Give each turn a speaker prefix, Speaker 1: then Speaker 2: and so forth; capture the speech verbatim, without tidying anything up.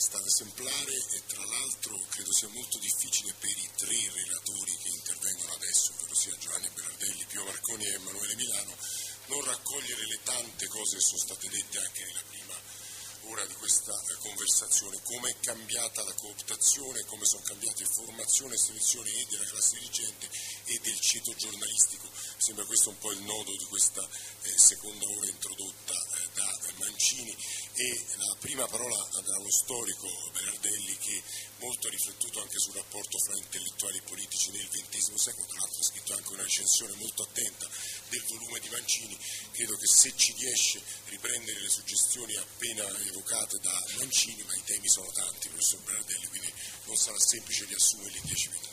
Speaker 1: stata esemplare e tra l'altro credo sia molto difficile per i tre relatori che intervengono adesso, ovvero sia Giovanni Berardelli, Pio Marconi e Emanuele Milano, non raccogliere le tante cose che sono state dette anche nella prima ora di questa conversazione, come è cambiata la cooptazione, come sono cambiate formazione e selezione e della classe dirigente e del ceto giornalistico. Mi sembra questo un po' il nodo di questa eh, seconda ora introdotta eh, da Mancini, e la prima parola andrà allo storico Berardelli, che molto ha riflettuto anche sul rapporto fra intellettuali e politici nel ventesimo secolo, tra l'altro ha scritto anche una recensione molto attenta del volume di Mancini. Credo che se ci riesce riprendere le suggestioni appena evocate da Mancini, ma i temi sono tanti, professor Berardelli, quindi non sarà semplice riassumerli in dieci minuti.